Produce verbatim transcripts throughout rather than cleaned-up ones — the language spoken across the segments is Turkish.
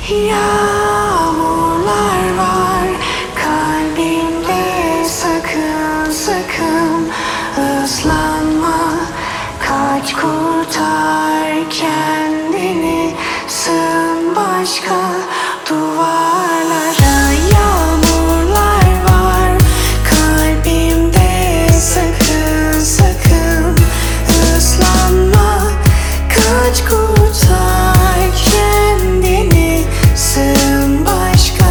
Yağmurlar var kalbimde, sakın sakın ıslanma. Kaç, kurtar kendini, sığın başka duvarlara. Yağmurlar var kalbimde, sakın sakın ıslanma. Kaç, kurtar kendini, sığın başka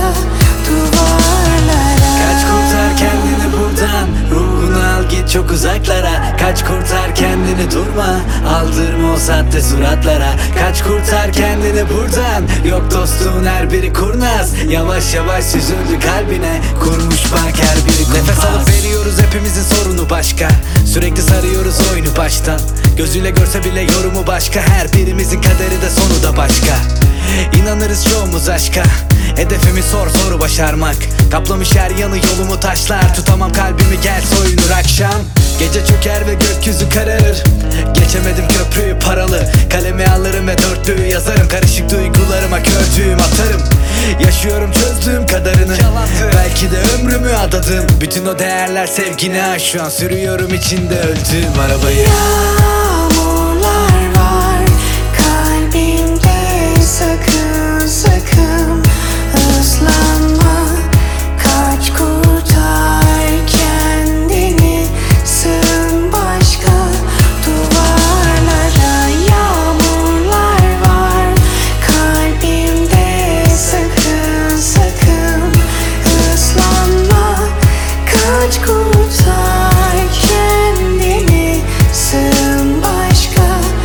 duvarlara. Kaç, kurtar kendini buradan, ruhunu al git çok uzaklara. Kaç, kurtar kendini, durma, aldırma o sahte suratlara. Kaç, kurtar kendini buradan, yok dostluğun her biri kurnaz. Yavaş yavaş süzüldü kalbine, kurmuş bak her biri kumpas. Nefes alıp veriyoruz, hepimizin sorunu başka. Sürekli sarıyoruz oyunu baştan. Gözüyle görse bile yorumu başka. Her birimizin kaderi de sonu da başka. İnanırız çoğumuz aşka. Hedefimi sor, soru başarmak. Kaplamış her yanı yolumu taşlar. Tutamam kalbimi, gel soyunur akşam. Gece çöker ve gökyüzü kararır. Geçemedim köprüyü paralı. Kalemi alırım ve dörtlüğü yazarım. Karışık duygularıma kördüğüm atarım. Yaşıyorum çözdüğüm kadarını. Belki de ömrümü adadım. Bütün o değerler sevgine aş. Şu an sürüyorum içinde öldüğüm arabayı. Yağmurlar var kalbimde, sakın sakın ıslanma. Kaç, kurtar kendini, sığın başka duvarlara. Yağmurlar var kalbimde, sakın sakın ıslanma. Kaç, kurtar kendini, sığın başka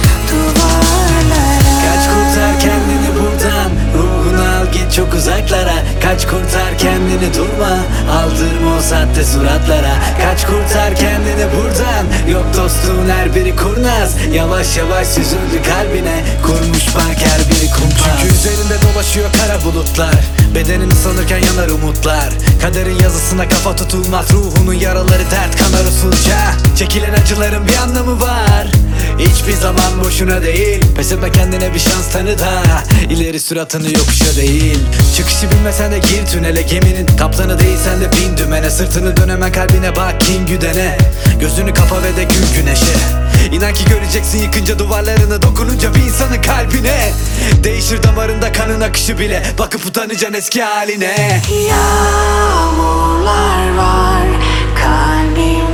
duvarlara. Kaç, kurtar kendini buradan, ruhunu al git çok uzaklara. Kaç, kurtar kendini, durma, aldırma o sahte suratlara. Kaç, kurtar kendini buradan, yok dostluğun her biri kurnaz. Yavaş yavaş süzüldü kalbine, kurmuş bak her biri kumpas. Çünkü üzerinde dolaşıyor kara bulutlar. Bedenini sanırken yanar umutlar. Kaderin yazısına kafa tutulmaz, ruhunun yaraları dert kanar usulca. Çekilen acıların bir anlamı var, hiçbir zaman boşuna değil. Pes etme, kendine bir şans tanı da İleri suratını yokuşa değil. Çıkışı bilmesen de gir tünele, geminin kaptanı değilsen de bin dümene. Sırtını dön hemen kalbine bak, kin güdene. Gözünü kapa ve de gül güneşe. İnan ki göreceksin yıkınca duvarlarını, dokununca bir insanın kalbine. Değişir damarında kanın akışı bile, bakıp utanacaksın eski haline. Yağmurlar var kalbimde,